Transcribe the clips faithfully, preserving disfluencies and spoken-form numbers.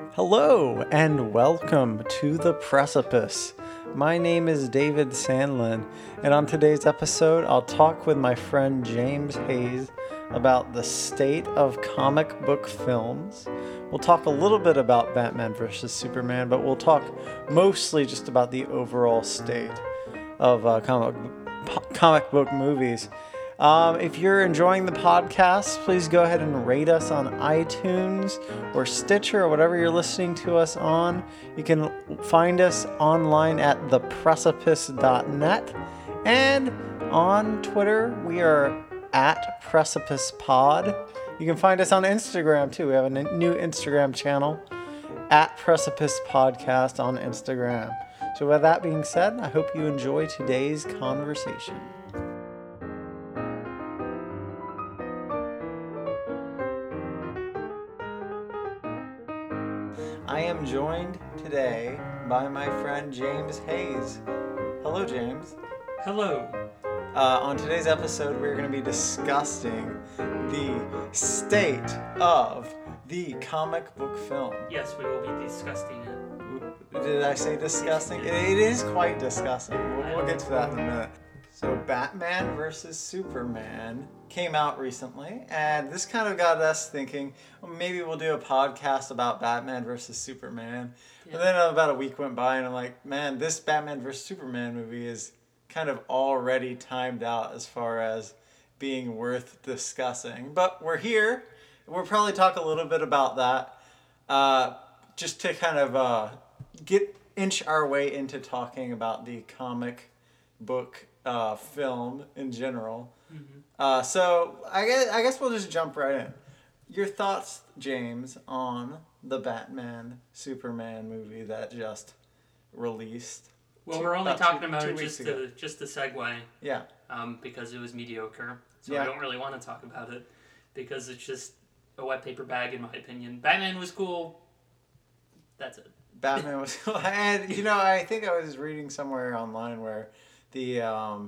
Hello and welcome to The Precipice. My name is David Sandlin, and on today's episode, I'll talk with my friend James Hayes about the state of comic book films. We'll talk a little bit about Batman versus Superman, but we'll talk mostly just about the overall state of uh, comic, comic book movies. Um, if you're enjoying the podcast, please go ahead and rate us on iTunes or Stitcher or whatever you're listening to us on. You can find us online at the precipice dot net, and on Twitter we are at precipicepod. You can find us on Instagram too. We have a n- new Instagram channel at Precipice Podcast on Instagram. So with that being said, I hope you enjoy today's conversation. I am joined today by my friend James Hayes. Hello, James. Hello. Uh, on today's episode, we're going to be discussing the state of the comic book film. Yes, we will be discussing it. Did I say disgusting? It, it is quite disgusting. We'll, we'll get to that in a minute. So Batman versus Superman came out recently, and this kind of got us thinking, well, maybe we'll do a podcast about Batman versus Superman. Yeah. But then about a week went by, and I'm like, man, this Batman versus Superman movie is kind of already timed out as far as being worth discussing. But we're here. We'll probably talk a little bit about that, uh, just to kind of uh, get inch our way into talking about the comic book uh, film in general. Mm-hmm. Uh, so I guess, I guess we'll just jump right in. Your thoughts, James, on the Batman Superman movie that just released? Well, two, we're only about talking two, about two it weeks just ago. to just to segue. Yeah. Um, because it was mediocre, so yeah. I don't really want to talk about it because it's just a wet paper bag, in my opinion. Batman was cool. That's it. Batman was cool, and you know, I think I was reading somewhere online where the um,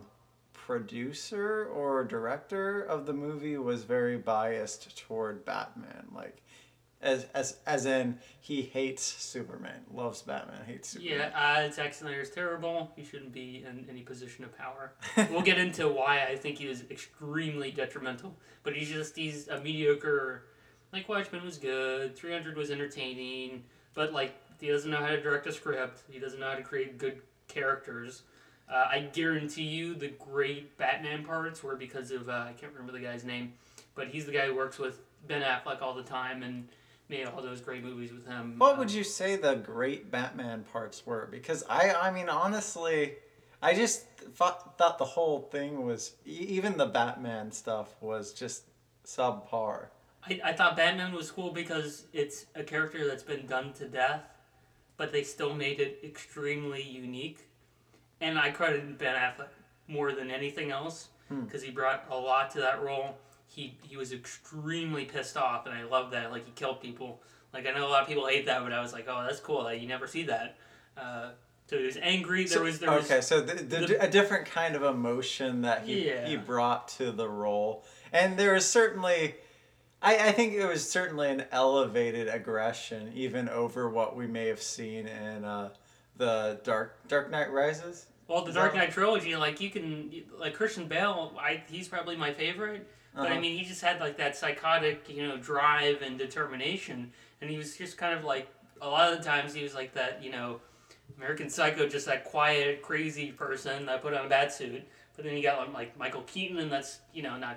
producer or director of the movie was very biased toward Batman, like as as as in he hates Superman, loves Batman, hates Superman. Yeah, uh, Zack Snyder is terrible. He shouldn't be in any position of power. We'll get into why I think he was extremely detrimental, but he's just he's a mediocre. Like Watchmen was good, three hundred was entertaining, but like he doesn't know how to direct a script. He doesn't know how to create good characters. Uh, I guarantee you the great Batman parts were because of, uh, I can't remember the guy's name, but he's the guy who works with Ben Affleck all the time and made all those great movies with him. What um, would you say the great Batman parts were? Because I, I mean, honestly, I just thought, thought the whole thing was, even the Batman stuff was just subpar. I, I thought Batman was cool because it's a character that's been done to death, but they still made it extremely unique. And I credit Ben Affleck more than anything else because hmm. he brought a lot to that role. He he was extremely pissed off, and I love that. Like, he killed people. Like, I know a lot of people hate that, but I was like, oh, that's cool. Like, you never see that. Uh, so he was angry. There so, was there was okay. So the, the, the, a different kind of emotion that he yeah. he brought to the role, and there was certainly. I, I think it was certainly an elevated aggression, even over what we may have seen in uh, the Dark Dark Knight Rises. Well, the Is Dark that... Knight trilogy, like you can, like Christian Bale, I he's probably my favorite. But uh-huh. I mean, he just had like that psychotic, you know, drive and determination, and he was just kind of like a lot of the times he was like that, you know, American Psycho, just that quiet, crazy person that put on a bat suit. But then you got like Michael Keaton, and that's, you know, not.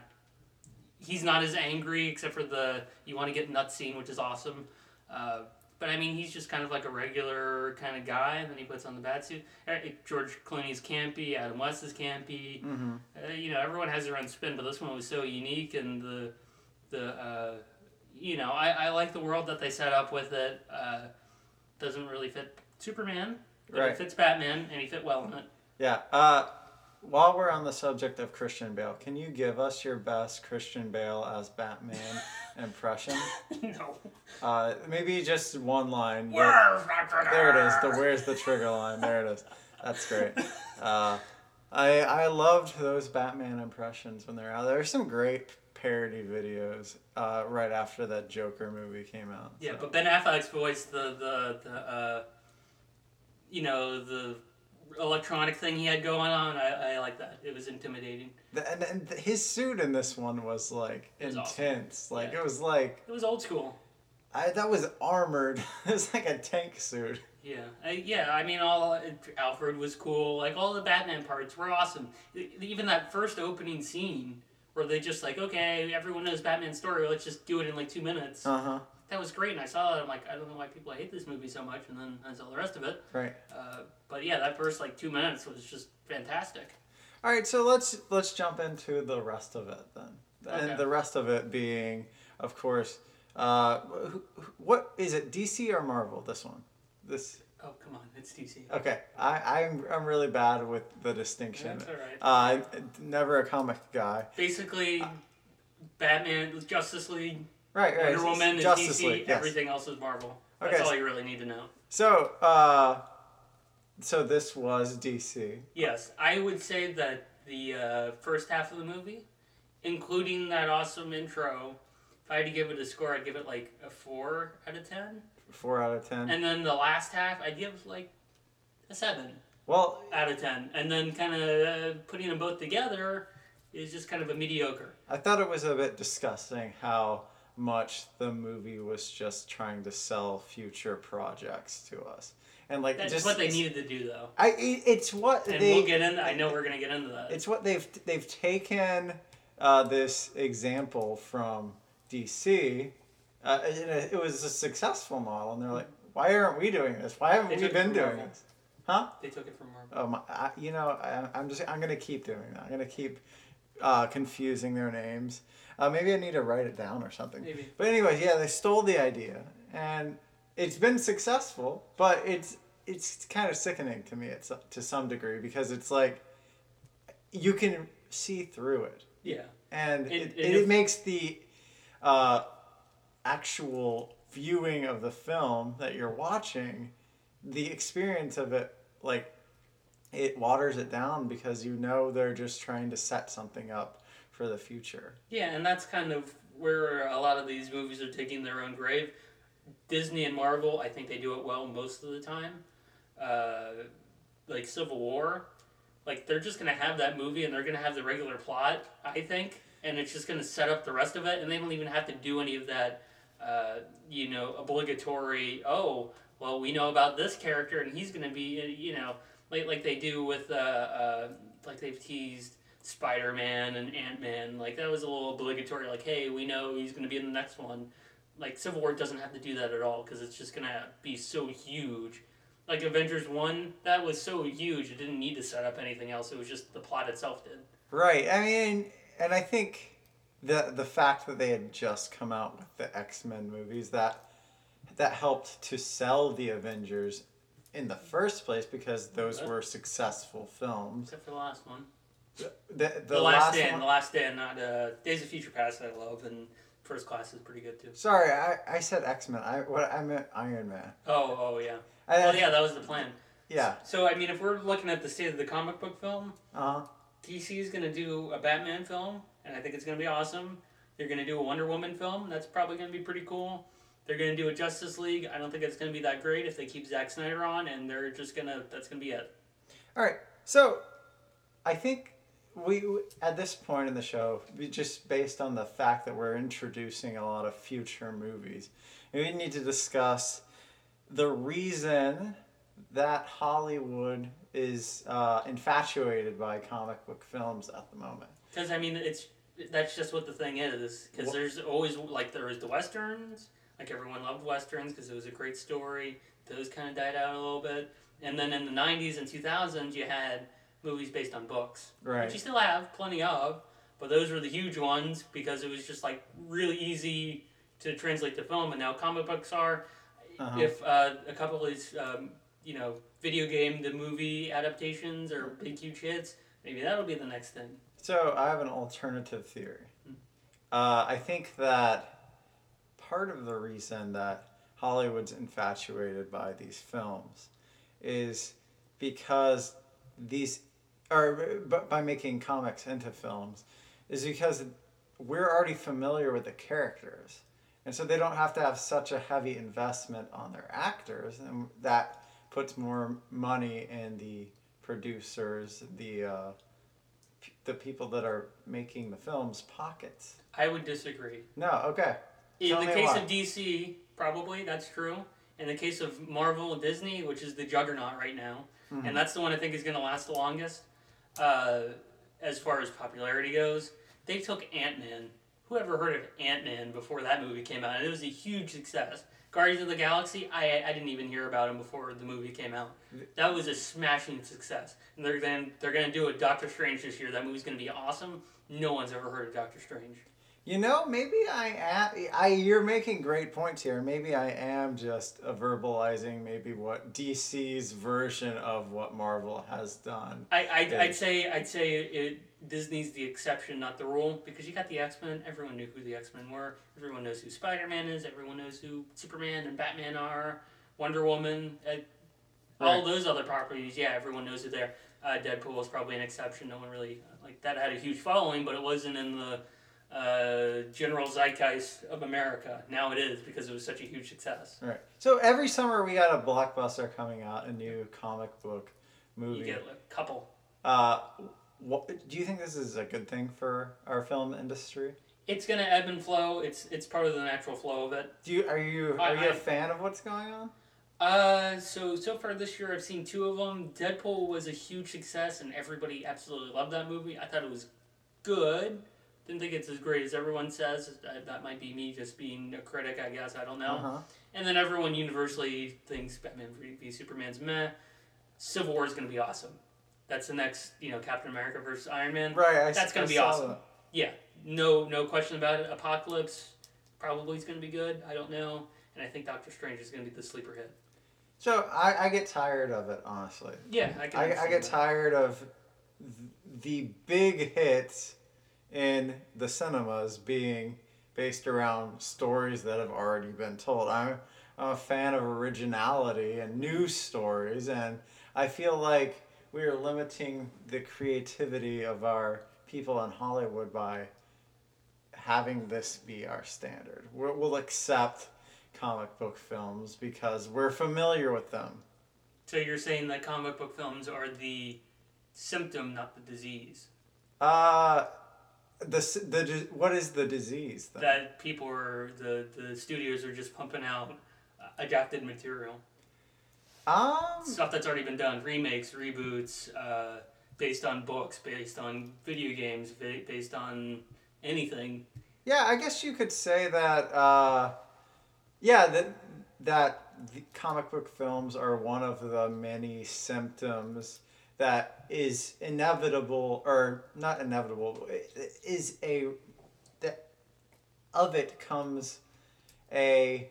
He's not as angry, except for the you want to get nuts scene, which is awesome. Uh, but I mean, he's just kind of like a regular kind of guy, and then he puts on the bat suit. George Clooney's campy, Adam West is campy. Mm-hmm. Uh, you know, everyone has their own spin, but this one was so unique, and the the uh, you know, I, I like the world that they set up with it. Uh, doesn't really fit Superman, but right. It fits Batman, and he fit well in it. Yeah. Uh, While we're on the subject of Christian Bale, can you give us your best Christian Bale as Batman impression? No. Uh, maybe just one line. Where's the trigger? There it is. The where's the trigger line. There it is. That's great. Uh, I I loved those Batman impressions when they're out. There's some great parody videos uh, right after that Joker movie came out. Yeah, so. but Ben Affleck's voice, the the the uh, you know the electronic thing he had going on, I, I like that. It was intimidating. The, and, and his suit in this one was like It was intense. awesome. Like Yeah. it was like It was old school. I that was armored. It was like a tank suit. Yeah, I, yeah. I mean, all Alfred was cool. Like all the Batman parts were awesome. Even that first opening scene where they just like, okay, everyone knows Batman's story. Let's just do it in like two minutes. Uh huh. That was great, and I saw that. I'm like, I don't know why people hate this movie so much, and then I saw the rest of it. Right. Uh, but yeah, that first like two minutes was just fantastic. All right, so let's let's jump into the rest of it then, Okay. and the rest of it being, of course, uh, wh- wh- what is it? D C or Marvel? This one, this. Oh come on, it's D C. Okay, I I'm I'm really bad with the distinction. That's all right. Uh, I'm never a comic guy. Basically, Batman, Justice League, Right, right. Wonder Woman is Justice D C. League, yes. Everything else is Marvel. That's Okay, all so- you really need to know. So, uh, so this was D C. Yes, I would say that the uh, first half of the movie, including that awesome intro, if I had to give it a score, I'd give it like a four out of ten. Four out of ten. And then the last half, I'd give like a seven Well, out of ten. And then kind of uh, putting them both together is just kind of a mediocre. I thought it was a bit disgusting how much the movie was just trying to sell future projects to us, and like That's just what they needed to do, though. I it, it's what And they. we'll get in. I know we're gonna get into that. It's what they've they've taken uh, this example from D C. Uh, and it, it was a successful model, and they're like, "Why aren't we doing this? Why haven't They we took it been from doing Marvel. this?" Huh? They took it from Marvel. Oh my! I, you know, I, I'm just I'm gonna keep doing that. I'm gonna keep uh, confusing their names. Uh, maybe I need to write it down or something. Maybe. But anyways, yeah, they stole the idea, and it's been successful. But it's it's kind of sickening to me, it's to some degree, because it's like you can see through it, Yeah. and And- it, and it, if- makes the uh, actual viewing of the film that you're watching, the experience of it, like it waters it down because you know they're just trying to set something up for the future. Yeah, and that's kind of where a lot of these movies are taking their own grave. Disney and Marvel, I think they do it well most of the time. Uh, like Civil War, like they're just gonna have that movie and they're gonna have the regular plot, I think, and it's just gonna set up the rest of it, and they don't even have to do any of that, uh, you know, obligatory. Oh, well, we know about this character and he's gonna be, you know, like like they do with, uh, uh, like they've teased Spider-Man and Ant-Man. Like that was a little obligatory. Like, hey, we know he's gonna be in the next one. Like Civil War doesn't have to do that at all because it's just gonna be so huge. Like Avengers one, that was so huge it didn't need to set up anything else. It was just the plot itself did. Right. I mean, and I think the the fact that they had just come out with the X-Men movies, that that helped to sell the Avengers in the first place because those Good. were successful films. Except for the last one. The, the, The, last, stand, one- the last stand, not uh, Days of Future Past. I love, and First Class is pretty good too. Sorry, I, I said X-Men. I what I meant Iron Man. Oh, oh yeah. I, Well, yeah, that was the plan. Yeah. So I mean, if we're looking at the state of the comic book film, Uh huh. D C is gonna do a Batman film, and I think it's gonna be awesome. They're gonna do a Wonder Woman film. That's probably gonna be pretty cool. They're gonna do a Justice League. I don't think it's gonna be that great if they keep Zack Snyder on, and they're just gonna. That's gonna be it. All right. So, I think we at this point in the show, we just based on the fact that we're introducing a lot of future movies, we need to discuss the reason that Hollywood is uh, infatuated by comic book films at the moment. Because I mean, it's that's just what the thing is. Because Wha- there's always like there was the westerns. Like everyone loved westerns because it was a great story. Those kind of died out a little bit. And then in the nineties and two thousands, you had movies based on books, Right. which you still have plenty of. But those were the huge ones because it was just like really easy to translate to film. And now comic books are. Uh-huh. If uh, a couple of these, um, you know, video game to movie adaptations are big huge hits, maybe that'll be the next thing. So I have an alternative theory. Uh, I think that part of the reason that Hollywood's infatuated by these films is because these, or b- by making comics into films, is because we're already familiar with the characters. And so they don't have to have such a heavy investment on their actors. And that puts more money in the producers, the uh, p- the people that are making the films' pockets. I would disagree. No, okay. In Tell the me case why. of D C, probably that's true. In the case of Marvel and Disney, which is the juggernaut right now, Mhm. and that's the one I think is going to last the longest, uh, as far as popularity goes, they took Ant-Man. Whoever heard of Ant-Man before that movie came out? And it was a huge success. Guardians of the Galaxy, I I didn't even hear about him before the movie came out. That was a smashing success. And they're then they're gonna do a Doctor Strange this year. That movie's gonna be awesome. No one's ever heard of Doctor Strange. You know, maybe I am. I you're making great points here. Maybe I am just uh, verbalizing maybe what D C's version of what Marvel has done. I I'd, is- I'd say I'd say it, Disney's the exception, not the rule, because you got the X-Men. Everyone knew who the X-Men were. Everyone knows who Spider-Man is. Everyone knows who Superman and Batman are. Wonder Woman. Uh, all Right. those other properties, yeah, everyone knows who they're. Uh, Deadpool is probably an exception. No one really like that had a huge following, but it wasn't in the uh, general zeitgeist of America. Now it is because it was such a huge success. Right. So every summer we got a blockbuster coming out, a new comic book movie. You get a couple. Uh, what, do you think this is a good thing for our film industry? It's gonna ebb and flow. It's it's part of the natural flow of it. Do you are you are I- you a I- fan of what's going on? Uh, so so far this year I've seen two of them. Deadpool was a huge success, and everybody absolutely loved that movie. I thought it was good. Didn't think it's as great as everyone says. Uh, That might be me just being a critic, I guess. I don't know. Uh-huh. And then everyone universally thinks Batman v Superman's meh. Civil War is going to be awesome. That's the next, you know, Captain America versus Iron Man. Right. I, That's going gonna to be awesome. Yeah, no no question about it. Apocalypse probably is going to be good. I don't know. And I think Doctor Strange is going to be the sleeper hit. So I, I get tired of it, honestly. Yeah, I can I, I understand get that. tired of th- the big hits in the cinemas being based around stories that have already been told. I'm, I'm a fan of originality and new stories, and I feel like we are limiting the creativity of our people in Hollywood by having this be our standard. We're, we'll accept comic book films because we're familiar with them. So you're saying that comic book films are the symptom, not the disease. Uh, the s- the di- what is the disease then? That people are the the studios are just pumping out uh, adapted material, um, stuff that's already been done, remakes, reboots, uh, based on books, based on video games, ba- based on anything. yeah, I guess you could say that. Uh, yeah, that that the comic book films are one of the many symptoms that is inevitable, or not inevitable, i- is a that of it comes a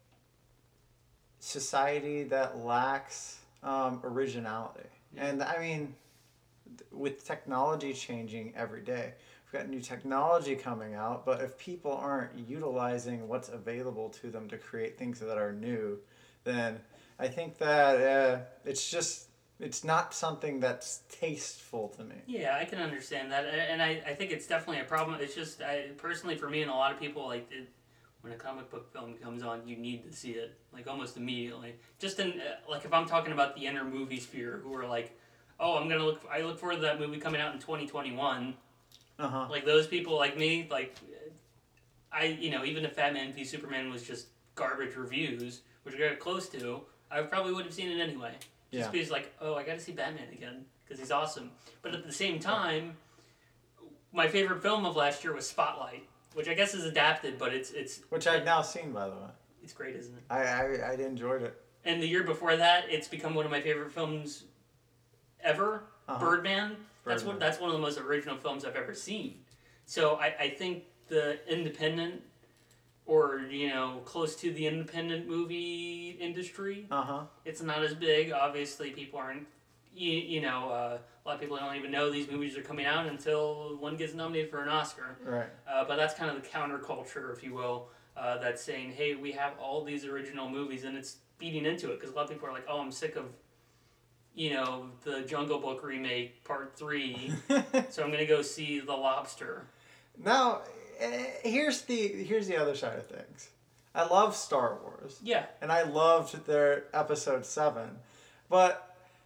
society that lacks um, originality. And I mean, with technology changing every day, we've got new technology coming out, but if people aren't utilizing what's available to them to create things that are new, then I think that uh, it's just, it's not something that's tasteful to me. Yeah, I can understand that, and I, I think it's definitely a problem. It's just, I, personally, for me and a lot of people, like, it, when a comic book film comes on, you need to see it, like, almost immediately. Just in, uh, like, if I'm talking about the inner movie sphere, who are like, oh, I'm gonna look, I look forward to that movie coming out in twenty twenty-one. Uh-huh. Like, those people like me, like, I, you know, even if Batman v Superman was just garbage reviews, which I got close to, I probably would have seen it anyway. Just Yeah. because, like, oh, I got to see Batman again because he's awesome. But at the same time, my favorite film of last year was Spotlight, which I guess is adapted, but it's it's Which I've now seen, by the way. it's great, isn't it? I, I, I enjoyed it. And the year before that, it's become one of my favorite films ever. Uh-huh. Birdman. That's Birdman. what that's one of the most original films I've ever seen. So I, I think the independent, or you know, close to the independent movie industry, Uh-huh. it's not as big. Obviously, people aren't. You, you know, uh, a lot of people don't even know these movies are coming out until one gets nominated for an Oscar. Right. Uh, but that's kind of the counterculture, if you will, uh, that's saying, hey, we have all these original movies, and it's feeding into it because a lot of people are like, oh, I'm sick of, you know, the Jungle Book remake part three, so I'm gonna go see The Lobster. Now, eh, here's the here's the other side of things. I love Star Wars. Yeah. And I loved their episode seven, but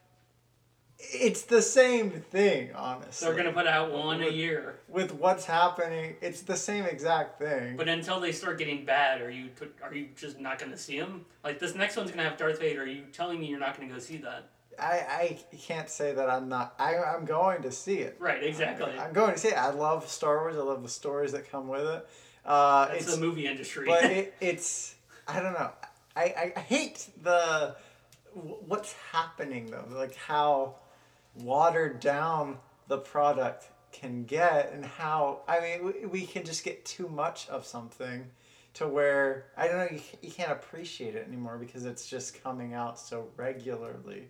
it's the same thing, honestly. They're gonna put out one with, a year. With what's happening, it's the same exact thing. But until they start getting bad, are you are you just not gonna see them? Like this next one's gonna have Darth Vader. Are you telling me you're not gonna go see that? I, I can't say that I'm not. I, I'm going to see it. Right, exactly. I'm going to see it. I love Star Wars. I love the stories that come with it. Uh, That's it's the movie industry. But it, it's, I don't know. I, I, I hate the, what's happening though. Like how watered down the product can get and how, I mean, we, we can just get too much of something to where, I don't know, you, you can't appreciate it anymore because it's just coming out so regularly.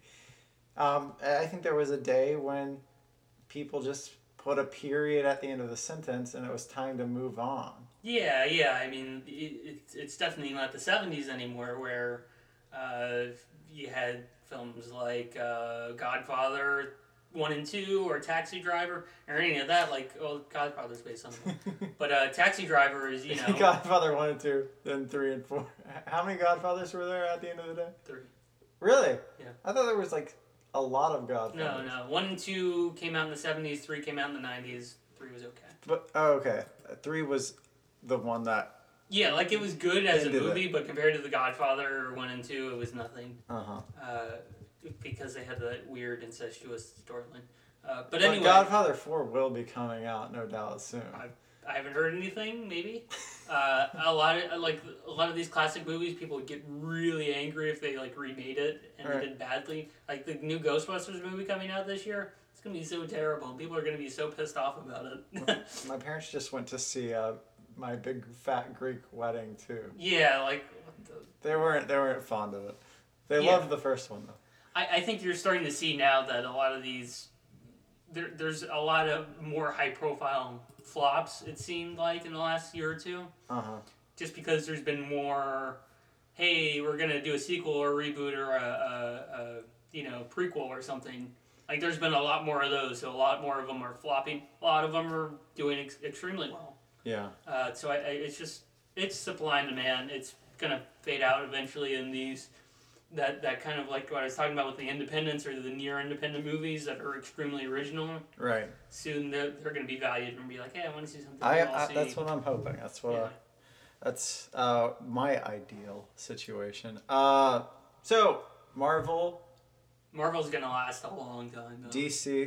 Um, I think there was a day when people just put a period at the end of the sentence and it was time to move on. Yeah, yeah. I mean, it, it's it's definitely not the seventies anymore where uh, you had films like uh, Godfather one and two or Taxi Driver or any of that. Like, well, Godfather's based on it. But uh, Taxi Driver is, you know... Godfather one and two, then three and four. How many Godfathers were there at the end of the day? Three. Really? Yeah. I thought there was like a lot of Godfathers. No, no. One and two came out in the seventies, three came out in the nineties, three was okay. But, oh, okay. Three was the one that... Yeah, like it was good as a Ended movie, it. but compared to The Godfather one and two, it was nothing. Uh-huh. Uh, because they had that weird incestuous storyline. Uh, but But anyway... Godfather four will be coming out, no doubt, soon. I, I haven't heard anything, maybe. Uh, a lot of like a lot of these classic movies, people would get really angry if they like remade it and Right. they did badly. Like the new Ghostbusters movie coming out this year, it's gonna be so terrible. People are gonna be so pissed off about it. My parents just went to see uh, My Big Fat Greek Wedding too. Yeah, like what the... They weren't they weren't fond of it. They Yeah. loved the first one though. I, I think you're starting to see now that a lot of these there, there's a lot of more high profile flops, it seemed like, in the last year or two. Uh-huh. Just because there's been more, hey, we're going to do a sequel or a reboot or a, a, a, you know, prequel or something. Like, there's been a lot more of those, so a lot more of them are flopping. A lot of them are doing ex- extremely well. Yeah. Uh, so I, I, it's just, it's supply and demand. It's going to fade out eventually in these... That, that kind of like what I was talking about with the independents or the near independent movies that are extremely original. Right. Soon they're, they're going to be valued and be like, hey, I want to see something. I, I'll I see. that's what I'm hoping. That's what Yeah. I, that's uh, my ideal situation. Uh, so Marvel, Marvel's going to last a long time, though. D C.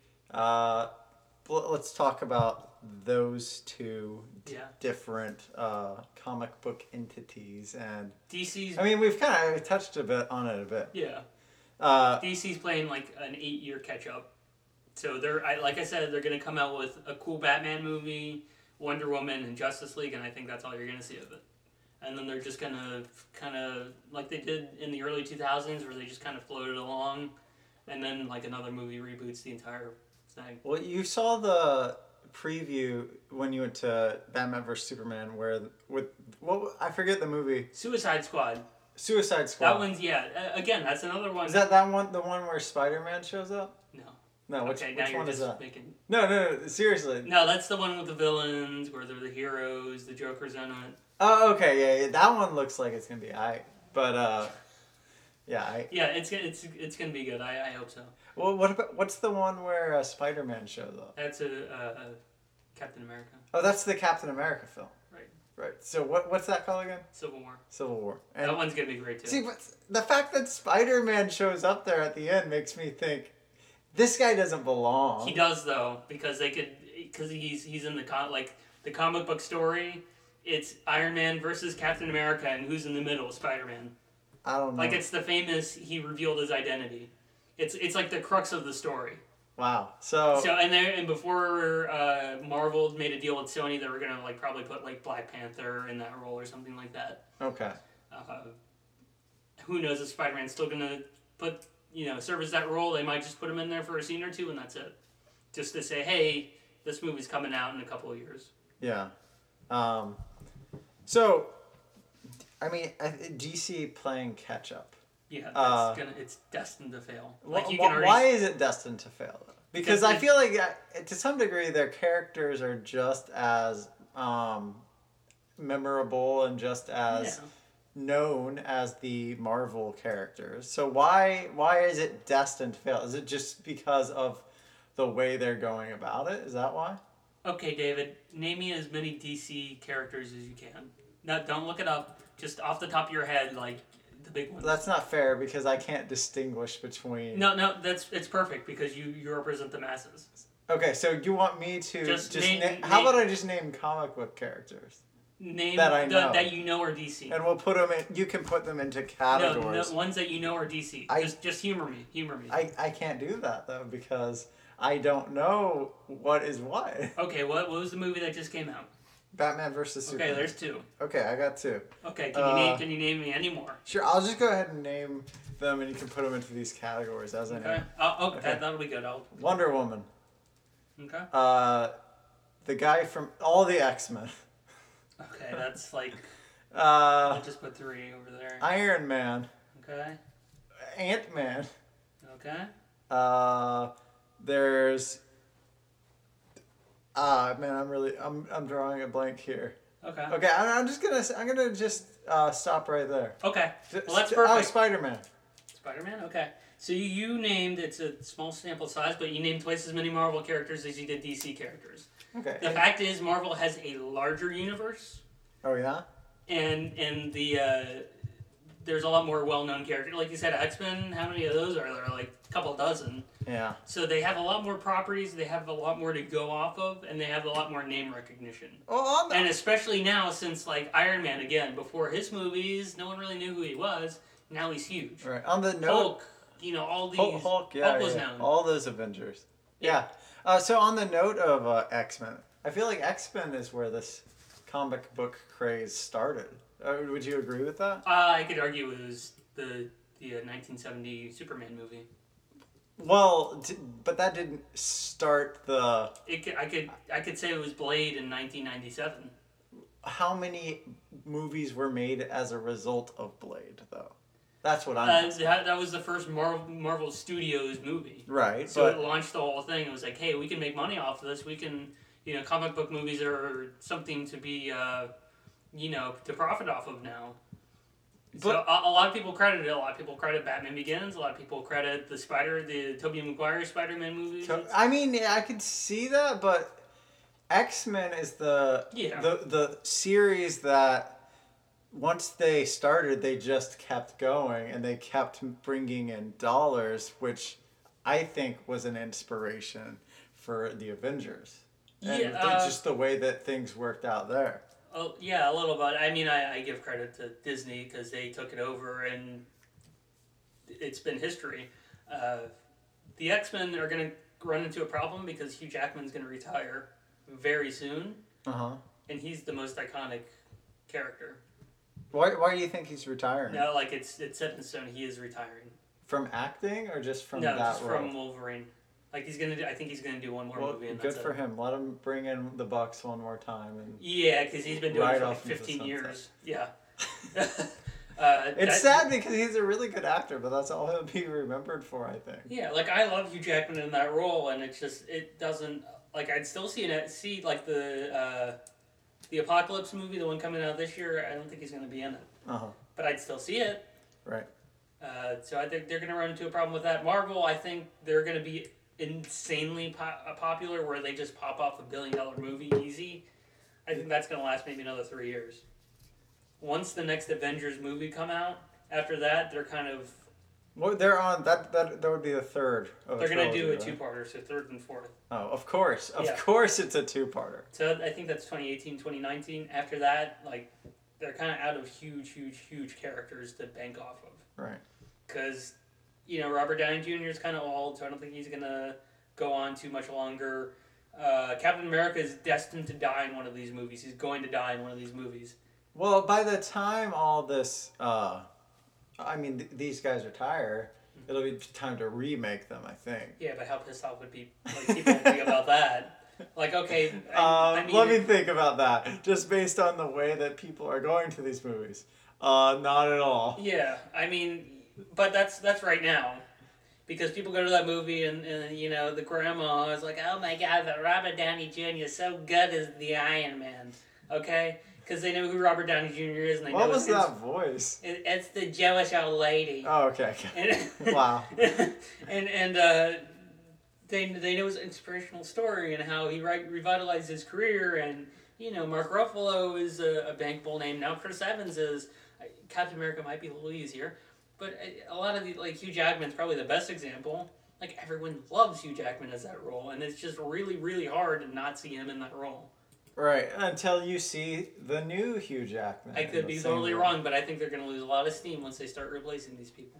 Uh, l- let's talk about those two d- Yeah. different uh, comic book entities, and D C's... I mean we've kind of touched a bit on it a bit. Yeah. Uh, D C's playing like an eight-year catch-up. So they're, I, like I said, they're going to come out with a cool Batman movie, Wonder Woman, and Justice League, and I think that's all you're going to see of it. And then they're just going to kind of, like they did in the early two thousands, where they just kind of floated along, and then like another movie reboots the entire thing. well, you saw the preview when you went to Batman versus Superman, where with what I forget the movie Suicide Squad. Suicide Squad. That one's, yeah, uh, again, that's another one. Is that that one? The one where Spider-Man shows up? No. No. Which, Okay, now which you're one is just that? making... No, no, no. Seriously. No, that's the one with the villains, where they're the heroes, the Joker's in it. Oh, okay. Yeah, yeah. That one looks like it's gonna be alright. But uh, yeah. I, Yeah, it's gonna- it's it's gonna be good. I, I hope so. well, what about what's the one where uh, Spider-Man shows up? That's a, uh, a Captain America. Oh, that's the Captain America film. Right. Right. So what what's that called again? Civil War. Civil War. And That one's gonna be great too. see, but the fact that Spider-Man shows up there at the end makes me think this guy doesn't belong. He does though, because they could, because he's he's in the con like the comic book story. It's Iron Man versus Captain America, and who's in the middle? Spider-Man. I don't know. Like it's the famous he revealed his identity. It's it's like the crux of the story. Wow. So. So and there and before uh, Marvel made a deal with Sony, they were gonna like probably put like Black Panther in that role or something like that. Okay. Uh, who knows if Spider-Man's still gonna put you know service that role? They might just put him in there for a scene or two and that's it, just to say, hey, this movie's coming out in a couple of years. Yeah. Um. So. I mean, I- D C playing catch up. Yeah, that's Uh, gonna it's destined to fail. Like Like you wh- can already why is it destined to fail? Though? Because Because I it- feel like uh, to some degree their characters are just as um, memorable and just as Yeah. known as the Marvel characters. So why why is it destined to fail? Is it just because of the way they're going about it? Is that why? Okay, David, name me as many D C characters as you can. No, don't look it up. Just off the top of your head, like the big ones. That's not fair because I can't distinguish between. No, no, that's it's perfect because you you represent the masses. Okay, so you want me to Just just, name- na- how name- about I just name comic book characters Name That I the- know. that you know are D C. and we'll put them in. You can put them into No, categories. no, ones that you know are D C. I- just just humor me, humor me. I I can't do that though because I don't know what is what. Okay, what what was the movie that just came out? Batman versus Superman. Okay, there's two. Okay, I got two. Okay, can you Uh, name can you name me any more? Sure, I'll just go ahead and name them, and you can put them into these categories as I Okay. name. Oh, oh Okay. That, that'll be good. I'll. Wonder Woman. Okay. Uh, the guy from all the X Men. Okay, that's like Uh, I'll just put three over there. Iron Man. Okay. Ant Man. Okay. Uh, there's. Ah, man, I'm really I'm I'm drawing a blank here. Okay. Okay, I'm, I'm just gonna I'm gonna just uh, stop right there. Okay. Well, that's Oh, perfect. Spider Man. Spider-Man. Okay. So you, you named it's a small sample size, but you named twice as many Marvel characters as you did D C characters. Okay. The fact is, Marvel has a larger universe, Oh yeah. and and the uh, there's a lot more well-known characters. Like you said, X-Men. How many of those are there? Like a couple dozen. Yeah. So they have a lot more properties. They have a lot more to go off of, and they have a lot more name recognition. Well, on the, And especially now, since like Iron Man again, before his movies, no one really knew who he was. Now he's huge. right on the note. Hulk, you know, all these. Hulk, Hulk, yeah, Hulk was yeah. known. All those Avengers. Yeah. Uh, so on the note of uh, X Men, I feel like X Men is where this comic book craze started. Uh, would you agree with that? Uh, I could argue it was the the uh, nineteen seventy Superman movie. Well, d- but that didn't start the. It could, I could I could say it was Blade in nineteen ninety-seven. How many movies were made as a result of Blade, though? That's what I'm. Uh, asking. that, that was the first Marvel, Marvel Studios movie. Right, So but it launched the whole thing. It was like, hey, we can make money off of this. We can, you know, comic book movies are something to be, uh, you know, to profit off of now. So But- a, a lot of people credit it. A lot of people credit Batman Begins. A lot of people credit the Spider, the Tobey Maguire Spider-Man movies. So, I mean, yeah, I could see that, but X Men is the Yeah. the the series that once they started, they just kept going and they kept bringing in dollars, which I think was an inspiration for the Avengers. And Yeah, th- uh, just the way that things worked out there. Oh yeah, a little bit. I mean, I, I give credit to Disney because they took it over and it's been history. Uh, the X Men are going to run into a problem because Hugh Jackman's going to retire very soon, Uh huh. and he's the most iconic character. Why Why do you think he's retiring? No, like it's it's set in stone. He is retiring. From acting or just from no, that just role? from Wolverine. Like he's gonna do. I think he's gonna do one more Well, movie. And good that's for it. him. Let him bring in the Bucks one more time and. Yeah, because he's been doing Right it for like off into the fifteen sunset. years. Yeah. uh, It's that- sad because he's a really good actor, but that's all he'll be remembered for, I think. Yeah, like I love Hugh Jackman in that role, and it's just it doesn't like I'd still see it see like the uh, the Apocalypse movie, the one coming out this year. I don't think he's gonna be in it, Uh huh. but I'd still see it. Right. Uh, so I think they're gonna run into a problem with that. Marvel, I think they're gonna be insanely po- popular, where they just pop off a billion dollar movie easy. I think that's gonna last maybe another three years. Once the next Avengers movie come out, after that they're kind of Well, they're on that. That that would be the third. Of they're gonna trilogy, do a right? two-parter, so third and fourth. Oh, of course, of Yeah. course, it's a two-parter. So I think that's twenty eighteen, twenty nineteen. After that, like, they're kind of out of huge, huge, huge characters to bank off of. Right. Because, you know, Robert Downey Junior is kind of old, so I don't think he's going to go on too much longer. Uh, Captain America is destined to die in one of these movies. He's going to die in one of these movies. Well, by the time all this, uh, I mean, th- these guys retire, it'll be time to remake them. I think. Yeah, but how pissed off would be, like, people be about that? Like, okay, I, Um, I mean, let me think about that. Just based on the way that people are going to these movies, uh, not at all. yeah, I mean, but that's that's right now, because people go to that movie and, and you know the grandma is like, oh my god, but Robert Downey Junior is so good as the Iron Man, okay? Because they know who Robert Downey Junior is and they what know was his, that voice? It, it's the Jewish old lady. Oh, okay. okay. And, wow. And and uh, they they know his inspirational story and how he re- revitalized his career, and you know Mark Ruffalo is a, a bankable name now. Chris Evans is Captain America might be a little easier. But a lot of the, like, Hugh Jackman's probably the best example. Like, everyone loves Hugh Jackman as that role, and it's just really, really hard to not see him in that role. Right, until you see the new Hugh Jackman. I could be totally role. wrong, but I think they're going to lose a lot of steam once they start replacing these people.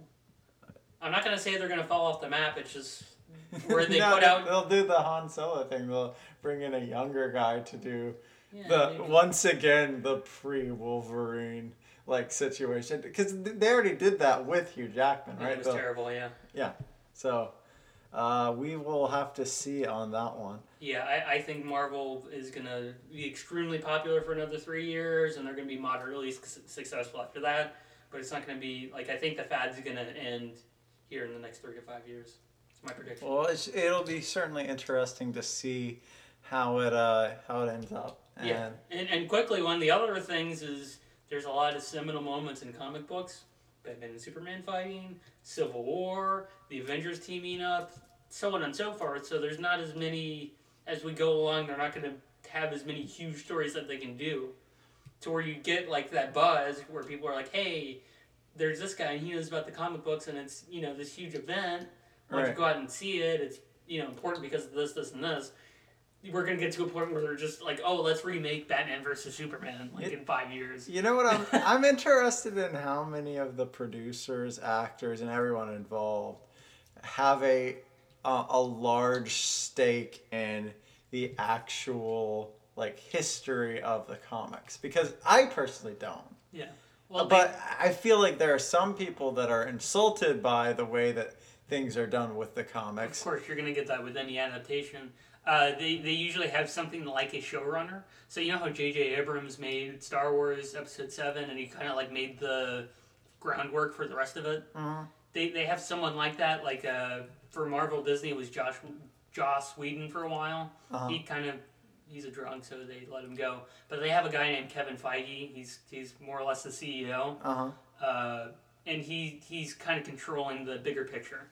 I'm not going to say they're going to fall off the map, it's just where they no, put out... They'll do the Han Solo thing, they'll bring in a younger guy to do, yeah, the maybe. once again, the pre-Wolverine... like situation, because they already did that with Hugh Jackman, right? It was the, terrible, yeah. Yeah, so uh, we will have to see on that one. Yeah, I, I think Marvel is going to be extremely popular for another three years, and they're going to be moderately successful after that, but it's not going to be, like, I think the fad's going to end here in the next three to five years. It's my prediction. Well, it's, it'll be certainly interesting to see how it uh, how it ends up. And, yeah, and, and quickly, one of the other things is... there's a lot of seminal moments in comic books. Batman and Superman fighting, Civil War, the Avengers teaming up, so on and so forth. So there's not as many, as we go along, they're not going to have as many huge stories that they can do. To where you get like that buzz where people are like, hey, there's this guy and he knows about the comic books and it's, you know, this huge event. Why don't right. you go out and see it? It's, you know, important because of this, this, and this. We're going to get to a point where they're just like, oh, let's remake Batman versus Superman like it, in five years. You know what? I'm I'm interested in how many of the producers, actors, and everyone involved have a uh, a large stake in the actual like history of the comics, because I personally don't. Yeah. Well, but they, I feel like there are some people that are insulted by the way that things are done with the comics. Of course, you're going to get that with any adaptation. Uh, they, they usually have something like a showrunner. So you know how J J Abrams made Star Wars Episode seven and he kind of like made the groundwork for the rest of it? Uh-huh. They they have someone like that. Like uh, for Marvel Disney, it was Josh Joss Whedon for a while. Uh-huh. He kind of, he's a drunk, so they let him go. But they have a guy named Kevin Feige. He's he's more or less the C E O. Uh-huh. Uh, and he he's kind of controlling the bigger picture.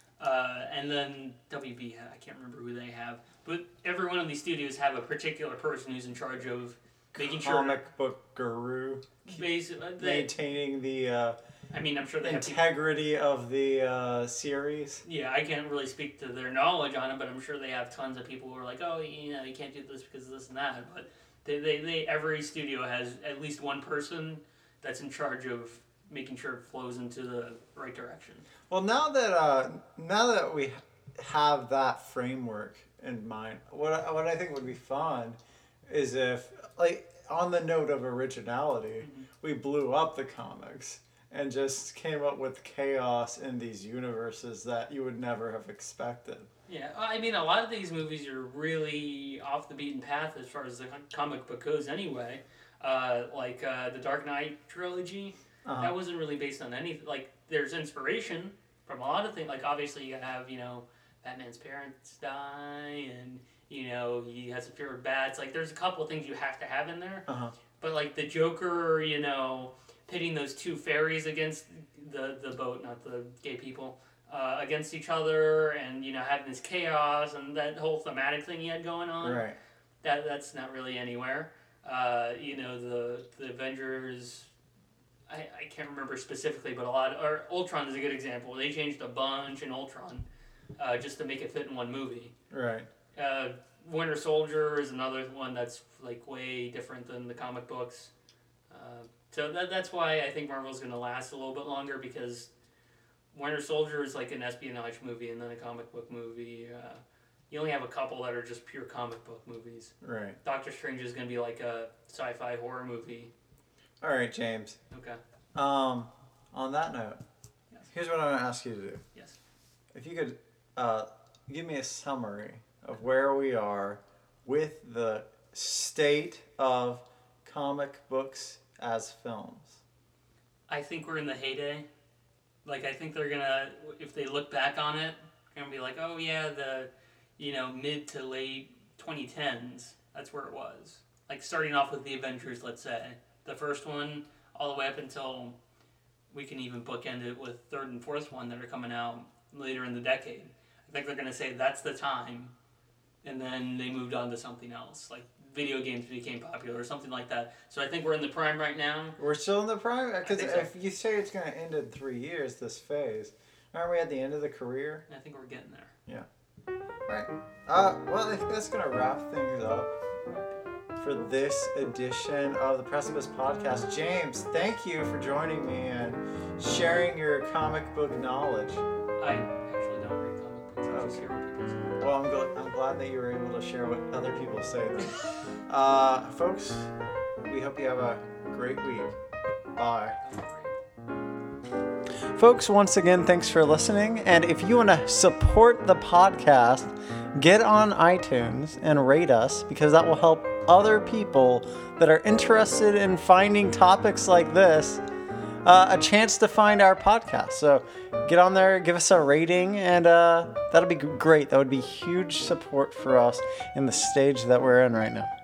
Uh, and then W B, I can't remember who they have. But every one of these studios have a particular person who's in charge of making sure... Comic book guru. Basically, they, maintaining the uh, I mean, I'm sure they integrity have of the uh, series. Yeah, I can't really speak to their knowledge on it, but I'm sure they have tons of people who are like, oh, you know, you can't do this because of this and that. But they, they, they every studio has at least one person that's in charge of making sure it flows into the right direction. Well, now that uh, now that we have that framework in mind, what what I think would be fun is if, like, on the note of originality, mm-hmm. we blew up the comics and just came up with chaos in these universes that you would never have expected. Yeah, I mean, a lot of these movies are really off the beaten path as far as the comic book goes anyway. Uh, like uh, the Dark Knight trilogy, uh-huh. that wasn't really based on anything. Like, there's inspiration from a lot of things. Like, obviously, you have, you know, Batman's parents die, and, you know, he has a fear of bats. Like, there's a couple of things you have to have in there. Uh-huh. But, like, the Joker, you know, pitting those two fairies against the, the boat, not the gay people, uh, against each other, and, you know, having this chaos, and that whole thematic thing he had going on. Right. That That's not really anywhere. Uh, you know, the the Avengers... I, I can't remember specifically, but a lot... Of, or Ultron is a good example. They changed a bunch in Ultron uh, just to make it fit in one movie. Right. Uh, Winter Soldier is another one that's, like, way different than the comic books. Uh, so that that's why I think Marvel's going to last a little bit longer, because Winter Soldier is like an espionage movie and then a comic book movie. Uh, you only have a couple that are just pure comic book movies. Right. Doctor Strange is going to be like a sci-fi horror movie. All right, James. Okay. Um, on that note, yes. Here's what I'm going to ask you to do. Yes. If you could uh, give me a summary of where we are with the state of comic books as films. I think we're in the heyday. like I think they're gonna, if they look back on it, they're gonna be like, oh yeah, the, you know, mid to late twenty tens. That's where it was. Like starting off with the Avengers, let's say the first one, all the way up until we can even bookend it with third and fourth one that are coming out later in the decade. I think they're gonna say that's the time, and then they moved on to something else, like video games became popular or something like that. So I think we're in the prime right now. We're still in the prime? Because so. if you say it's going to end in three years, this phase, aren't we at the end of the career? I think we're getting there. Yeah. All right. Uh, well, I think that's going to wrap things up for this edition of the Precipice Podcast. James, thank you for joining me and sharing your comic book knowledge. I actually don't read comic books. I just hear what people say. Well, I'm, gl- I'm glad that you were able to share what other people say then. Uh, folks, we hope you have a great week. Bye. Folks, once again, thanks for listening. And if you want to support the podcast, get on iTunes and rate us, because that will help other people that are interested in finding topics like this uh, a chance to find our podcast. So get on there, give us a rating, and uh, that'll be great. That would be huge support for us in the stage that we're in right now.